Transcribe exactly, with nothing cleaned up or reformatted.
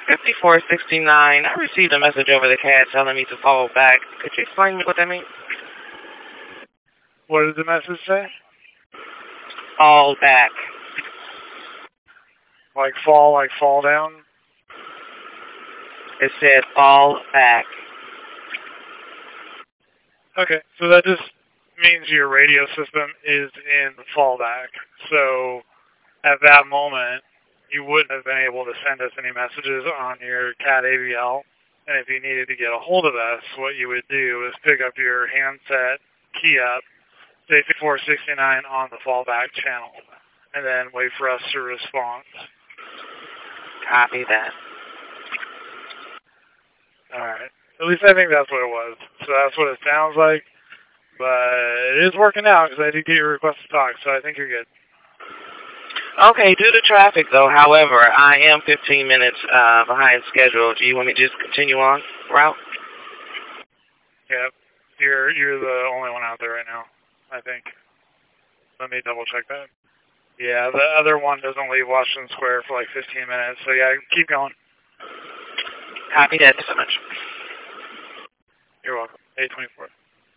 fifty-four sixty-nine. I received a message over the C A D telling me to fall back. Could you explain to me what that means? What did the message say? Fall back. Like fall, like fall down? It said fall back. Okay, so that just means your radio system is in fallback. So at that moment, you wouldn't have been able to send us any messages on your C A D A V L. And if you needed to get a hold of us, what you would do is pick up your handset, key up, say fifty-four sixty-nine on the fallback channel, and then wait for us to respond. Copy that. All right. At least I think that's what it was. So that's what it sounds like. But it is working out because I did get your request to talk, so I think you're good. Okay, due to traffic, though, however, I am fifteen minutes uh, behind schedule. Do you want me to just continue on route? Yeah, you're you're the only one out there right now, I think. Let me double check that. Yeah, the other one doesn't leave Washington Square for like fifteen minutes, so yeah, keep going. Copy that so much. You're welcome. eight twenty-four.